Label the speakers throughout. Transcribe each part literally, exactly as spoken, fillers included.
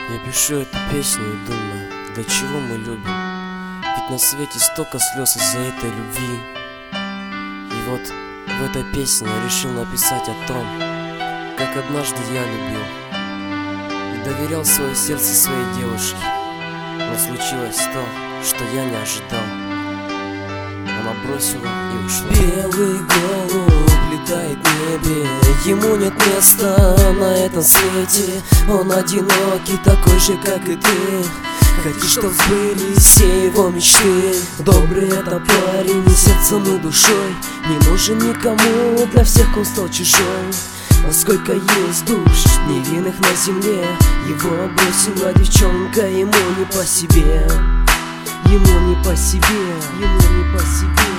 Speaker 1: Я пишу эту песню и думаю, для чего мы любим? Ведь на свете столько слез из-за этой любви. И вот в этой песне я решил написать о том, как однажды я любил и доверял свое сердце своей девушке. Но случилось то, что я не ожидал. Она бросила и ушла. Белый голубь летает в небе, ему нет места на этом свете. Он одинокий, такой же, как и ты. Хочет, чтоб сбылись все его мечты. Добрый это парень и сердцем, и душой. Не нужен никому, для всех он стал чужой. А сколько есть душ невинных на земле. Его бросила девчонка, ему не по себе. Ему не по себе, ему не по себе.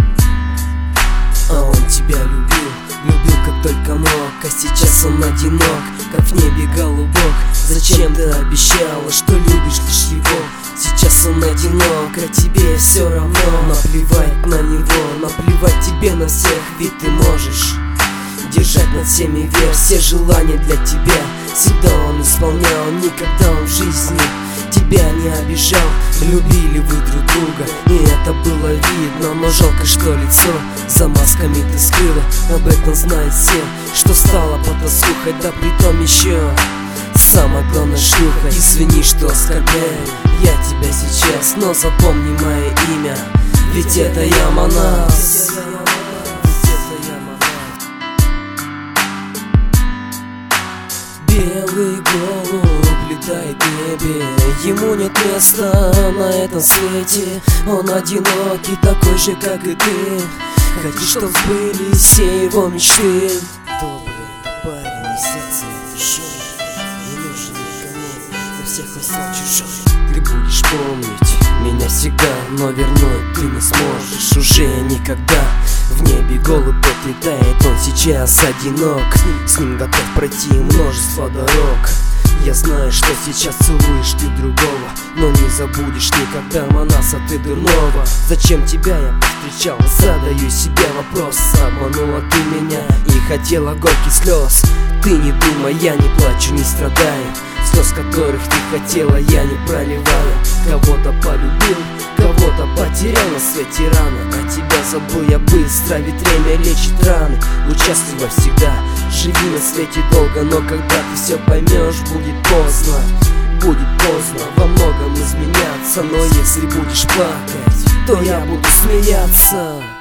Speaker 1: А он тебя любил, любил как только мог. А сейчас он одинок, как в небе голубок. Зачем ты обещала, что любишь лишь его? Сейчас он одинок, а тебе все равно. Наплевать на него, наплевать тебе на всех. Ведь ты можешь держать над всеми верх. Все желания для тебя всегда он исполнял. Никогда он в жизни тебя не обижал. Любили вы друг друга, и это было видно. Но жалко, что лицо за масками ты скрыла. Об этом знают все, что стало потасухой. Да притом еще самое главное шлюха. Извини, что оскорбляю я тебя сейчас, но запомни мое имя, ведь это я Манас. Белый голубь летает в небе, ему нет места на этом свете. Он одинокий, такой же, как и ты. Хочет, чтоб сбылись все его мечты. Добрый парень и сердце душой, не нужен никому, для всех он стал чужой. Ты будешь помнить меня всегда, но вернуть ты не сможешь уже никогда. В небе голубь отлетает, он сейчас одинок. С ним готов пройти множество дорог. Я знаю, что сейчас целуешь ты другого, но не забудешь никогда Манаса, ты дурного. Зачем тебя я повстречал? Задаю себе вопрос. Обманула ты меня и хотела горьких слез. Ты не думай, я не плачу, не страдаю. Слез, которых ты хотела, я не проливаю. Кого-то полюбил, кого-то потерял на свете рано. А тебя забыл я быстро, ведь время лечит раны. Участвуй всегда, живи на свете долго. Но когда ты все поймешь, будет поздно. Будет поздно во многом изменяться. Но если будешь плакать, то я буду смеяться.